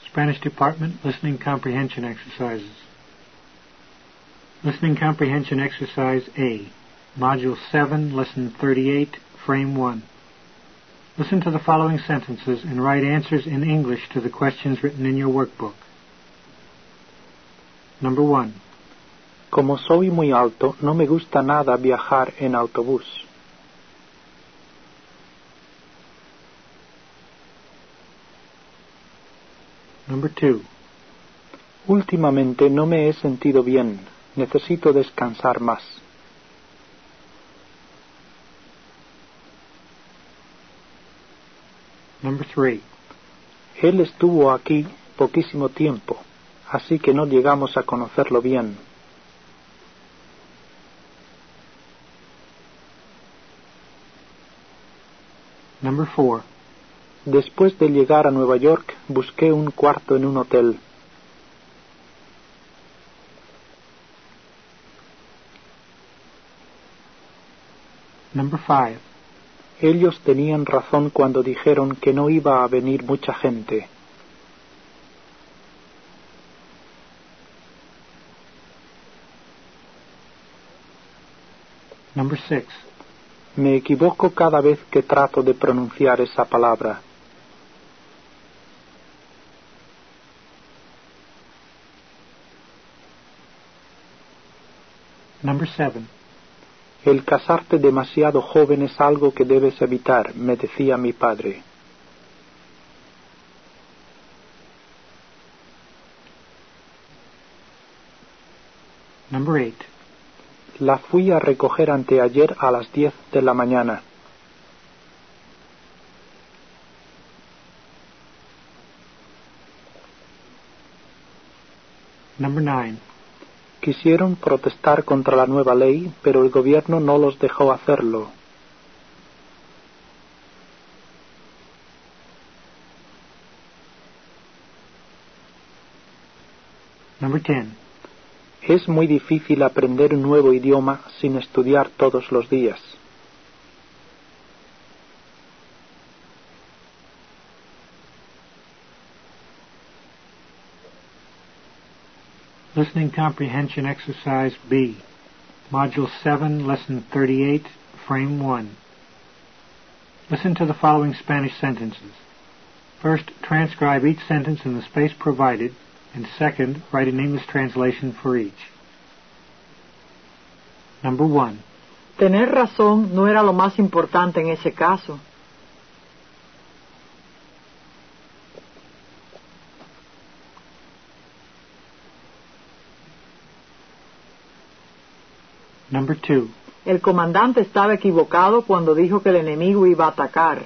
Spanish Department Listening Comprehension Exercises. Listening Comprehension Exercise A, Module 7, Lesson 38, Frame 1. Listen to the following sentences and write answers in English to the questions written in your workbook. Number 1. Como soy muy alto, no me gusta nada viajar en autobús. Number 2. Últimamente no me he sentido bien. Necesito descansar más. Number 3. Él estuvo aquí poquísimo tiempo, así que no llegamos a conocerlo bien. Number 4. Después de llegar a Nueva York, busqué un cuarto en un hotel. Number 5. Ellos tenían razón cuando dijeron que no iba a venir mucha gente. Number 6. Me equivoco cada vez que trato de pronunciar esa palabra. Number 7. El casarte demasiado joven es algo que debes evitar, me decía mi padre. Number 8. La fui a recoger anteayer a las 10 de la mañana. Number 9. Quisieron protestar contra la nueva ley, pero el gobierno no los dejó hacerlo. Number 10. Es muy difícil aprender un nuevo idioma sin estudiar todos los días. Listening Comprehension Exercise B, Module 7, Lesson 38, Frame 1. Listen to the following Spanish sentences. First, transcribe each sentence in the space provided, and second, write an English translation for each. Number 1. Tener razón no era lo más importante en ese caso. Number 2. El comandante estaba equivocado cuando dijo que el enemigo iba a atacar.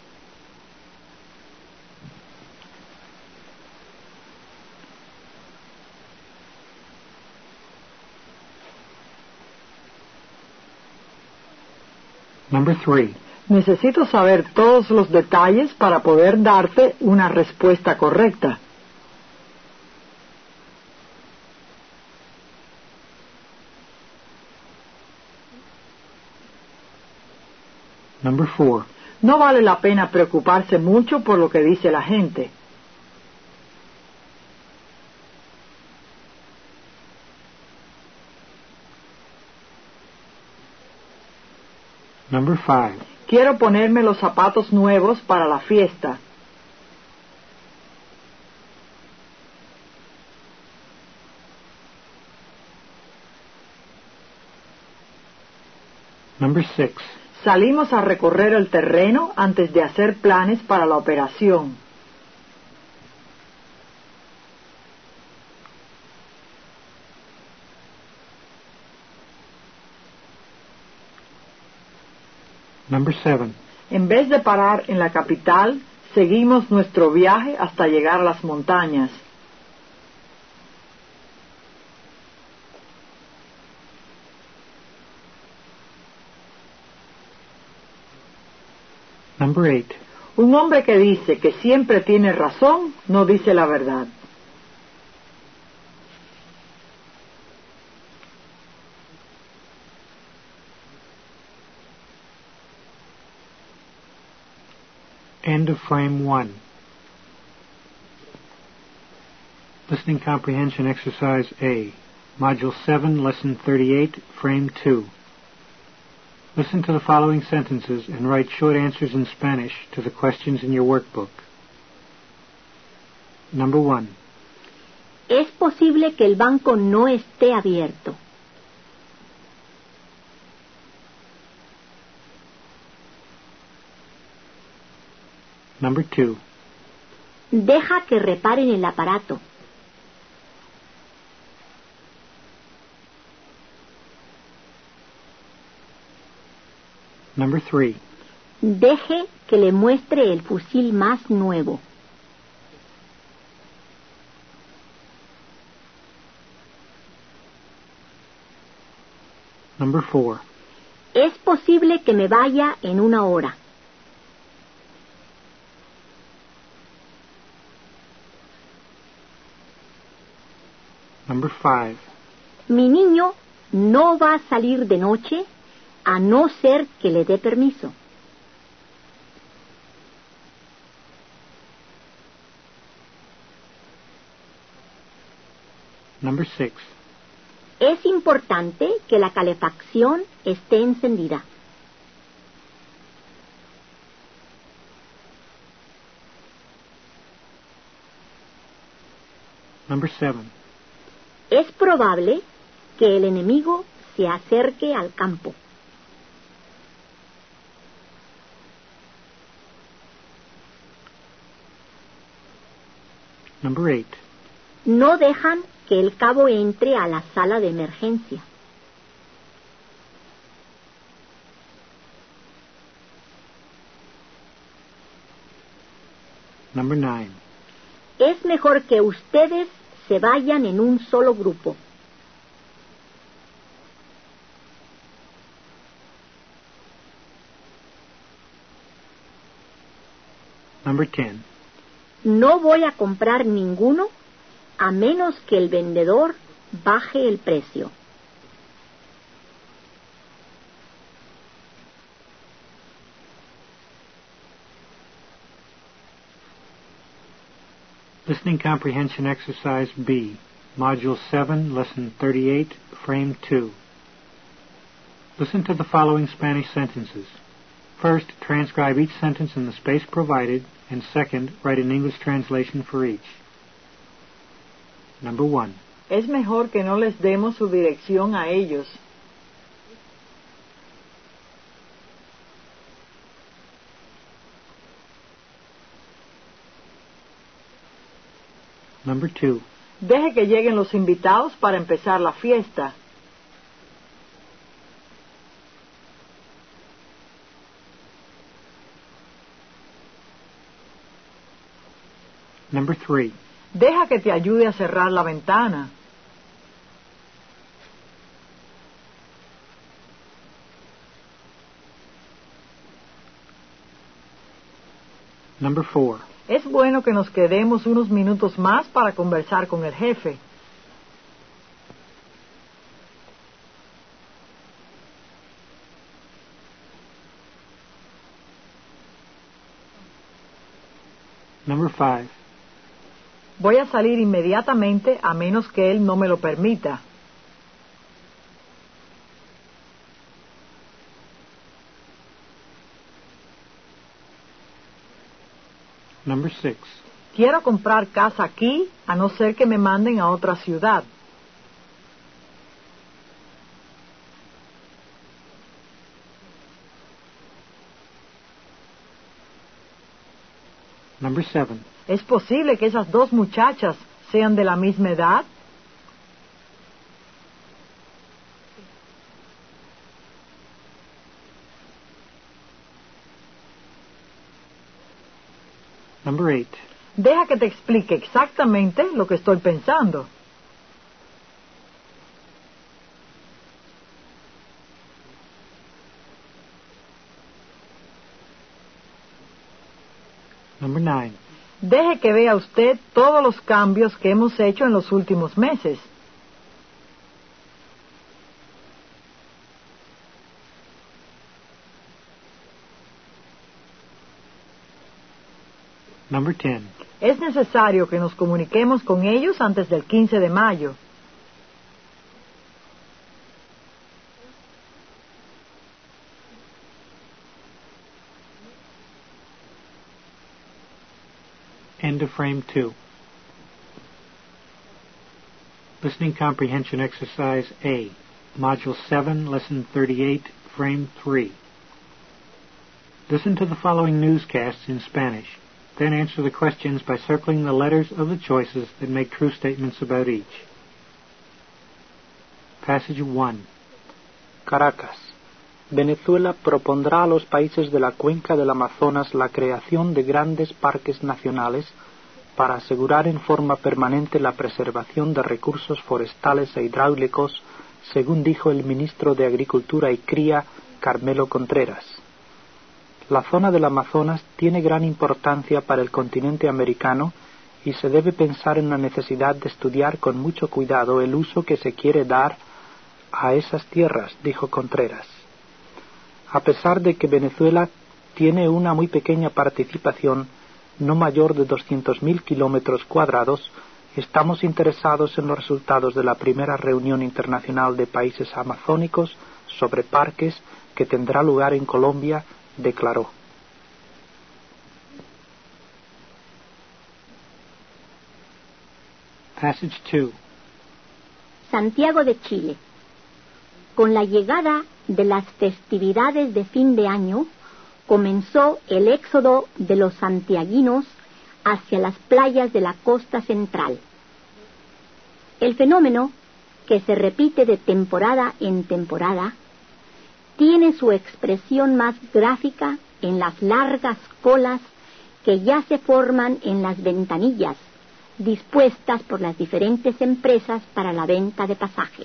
Number 3. Necesito saber todos los detalles para poder darte una respuesta correcta. Number 4. No vale la pena preocuparse mucho por lo que dice la gente. Number 5. Quiero ponerme los zapatos nuevos para la fiesta. Number 6. Salimos a recorrer el terreno antes de hacer planes para la operación. Number 7. En vez de parar en la capital, seguimos nuestro viaje hasta llegar a las montañas. Number 8. Un hombre que dice que siempre tiene razón, no dice la verdad. End of Frame 1. Listening Comprehension Exercise A, Module 7, Lesson 38, Frame 2. Listen to the following sentences and write short answers in Spanish to the questions in your workbook. Number 1. Es posible que el banco no esté abierto. Number 2. Deja que reparen el aparato. Number 3. Deje que le muestre el fusil más nuevo. Number 4. Es posible que me vaya en una hora. Number 5. Mi niño no va a salir de noche a no ser que le dé permiso. Number 6. Es importante que la calefacción esté encendida. Number 7. Es probable que el enemigo se acerque al campo. Number 8. No dejan que el cabo entre a la sala de emergencia. Number 9. Es mejor que ustedes se vayan en un solo grupo. Number 10. No voy a comprar ninguno a menos que el vendedor baje el precio. Listening Comprehension Exercise B, Module 7, Lesson 38, Frame 2. Listen to the following Spanish sentences. First, transcribe each sentence in the space provided, and second, write an English translation for each. Number 1. Es mejor que no les demos su dirección a ellos. Number 2. Deje que lleguen los invitados para empezar la fiesta. Number 3. Deja que te ayude a cerrar la ventana. Number 4. Es bueno que nos quedemos unos minutos más para conversar con el jefe. Number 5. Voy a salir inmediatamente a menos que él no me lo permita. Number 6. Quiero comprar casa aquí a no ser que me manden a otra ciudad. Number 7. ¿Es posible que esas dos muchachas sean de la misma edad? Number 8. Deja que te explique exactamente lo que estoy pensando. Number 9. Deje que vea usted todos los cambios que hemos hecho en los últimos meses. Number 10. Es necesario que nos comuniquemos con ellos antes del 15 de mayo. End of frame 2. Listening Comprehension Exercise A. Module 7, Lesson 38, Frame 3. Listen to the following newscasts in Spanish. Then answer the questions by circling the letters of the choices that make true statements about each. Passage 1. Caracas. Venezuela propondrá a los países de la cuenca del Amazonas la creación de grandes parques nacionales para asegurar en forma permanente la preservación de recursos forestales e hidráulicos, según dijo el ministro de Agricultura y Cría, Carmelo Contreras. La zona del Amazonas tiene gran importancia para el continente americano y se debe pensar en la necesidad de estudiar con mucho cuidado el uso que se quiere dar a esas tierras, dijo Contreras. A pesar de que Venezuela tiene una muy pequeña participación, no mayor de 200.000 kilómetros cuadrados, estamos interesados en los resultados de la primera reunión internacional de países amazónicos sobre parques que tendrá lugar en Colombia, declaró. Passage 2. Santiago de Chile. Con la llegada de las festividades de fin de año, comenzó el éxodo de los santiaguinos hacia las playas de la costa central. El fenómeno, que se repite de temporada en temporada, tiene su expresión más gráfica en las largas colas que ya se forman en las ventanillas, dispuestas por las diferentes empresas para la venta de pasajes.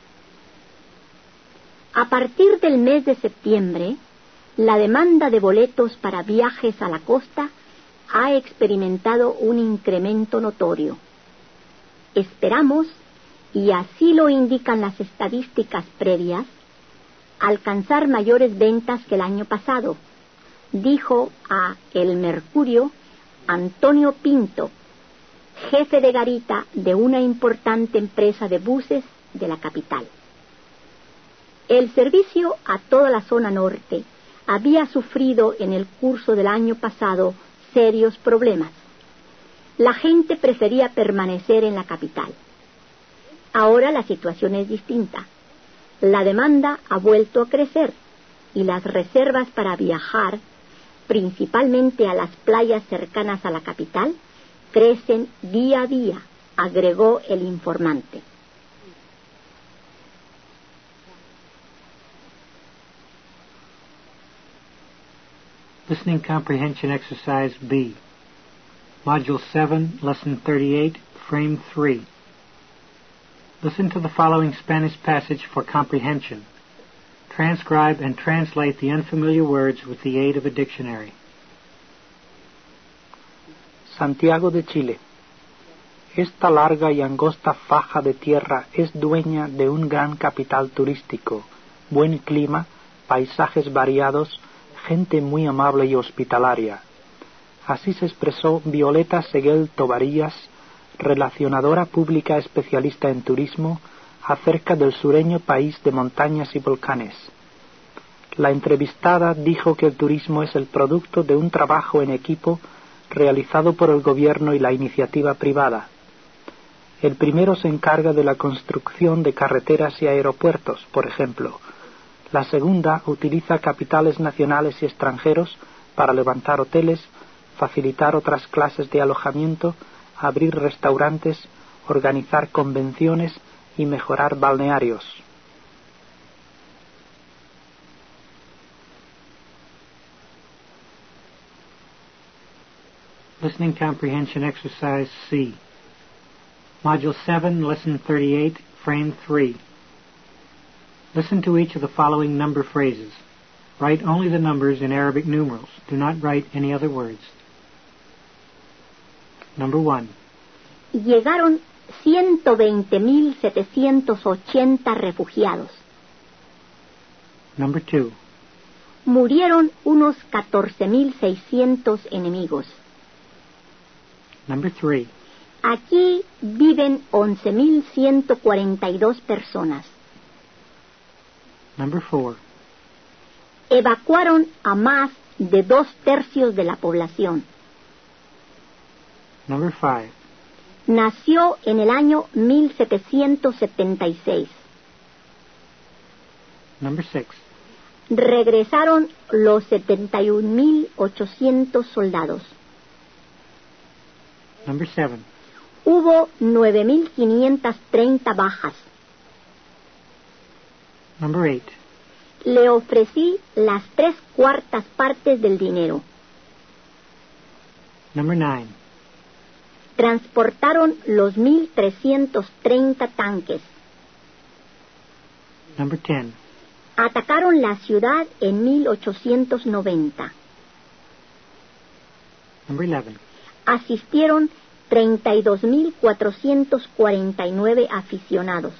A partir del mes de septiembre, la demanda de boletos para viajes a la costa ha experimentado un incremento notorio. Esperamos, y así lo indican las estadísticas previas, alcanzar mayores ventas que el año pasado, dijo a El Mercurio Antonio Pinto, jefe de garita de una importante empresa de buses de la capital. El servicio a toda la zona norte había sufrido en el curso del año pasado serios problemas. La gente prefería permanecer en la capital. Ahora la situación es distinta. La demanda ha vuelto a crecer y las reservas para viajar, principalmente a las playas cercanas a la capital, crecen día a día, agregó el informante. Listening Comprehension Exercise B. Module 7, Lesson 38, Frame 3. Listen to the following Spanish passage for comprehension. Transcribe and translate the unfamiliar words with the aid of a dictionary. Santiago de Chile. Esta larga y angosta faja de tierra es dueña de un gran capital turístico, buen clima, paisajes variados, gente muy amable y hospitalaria. Así se expresó Violeta Seguel Tovarillas, relacionadora pública especialista en turismo, acerca del sureño país de montañas y volcanes. La entrevistada dijo que el turismo es el producto de un trabajo en equipo realizado por el gobierno y la iniciativa privada. El primero se encarga de la construcción de carreteras y aeropuertos, por ejemplo. La segunda utiliza capitales nacionales y extranjeros para levantar hoteles, facilitar otras clases de alojamiento, abrir restaurantes, organizar convenciones y mejorar balnearios. Listening Comprehension Exercise C. Module 7, Lesson 38, Frame 3. Listen to each of the following number phrases. Write only the numbers in Arabic numerals. Do not write any other words. Number 1. Llegaron 120.780 refugiados. Number 2. Murieron unos 14.600 enemigos. Number 3. Aquí viven 11.142 personas. Number 4. Evacuaron a más de 2/3 de la población. Number 5. Nació en el año 1776. Number 6. Regresaron los 71.800 soldados. Number 7. Hubo 9.530 bajas. Number 8. Le ofrecí las 3/4 partes del dinero. Number 9. Transportaron los 1.330 tanques. Number 10. Atacaron la ciudad en 1890. Number 11. Asistieron 32.449 aficionados.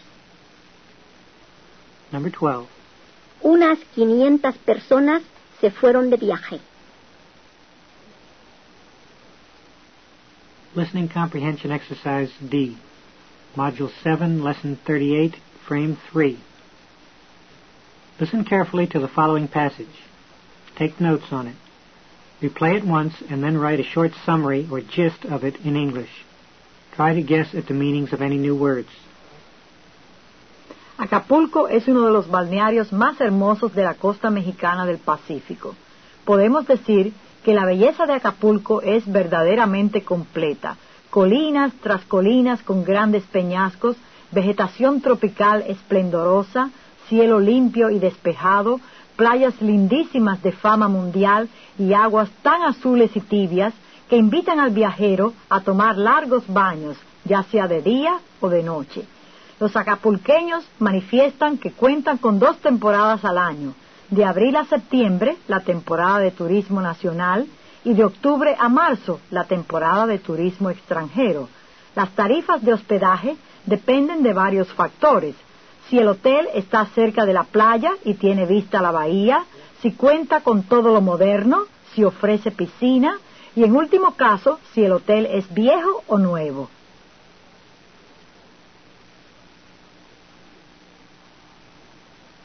Number 12. Unas 500 personas se fueron de viaje. Listening Comprehension Exercise D. Module 7, Lesson 38, Frame 3. Listen carefully to the following passage. Take notes on it. Replay it once and then write a short summary or gist of it in English. Try to guess at the meanings of any new words. Acapulco es uno de los balnearios más hermosos de la costa mexicana del Pacífico. Podemos decir que la belleza de Acapulco es verdaderamente completa. Colinas tras colinas con grandes peñascos, vegetación tropical esplendorosa, cielo limpio y despejado, playas lindísimas de fama mundial y aguas tan azules y tibias que invitan al viajero a tomar largos baños, ya sea de día o de noche. Los acapulqueños manifiestan que cuentan con 2 temporadas al año, de abril a septiembre, la temporada de turismo nacional, y de octubre a marzo, la temporada de turismo extranjero. Las tarifas de hospedaje dependen de varios factores. Si el hotel está cerca de la playa y tiene vista a la bahía, si cuenta con todo lo moderno, si ofrece piscina, y en último caso, si el hotel es viejo o nuevo.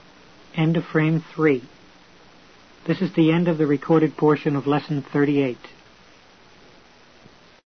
End of Frame 3. This is the end of the recorded portion of Lesson 38.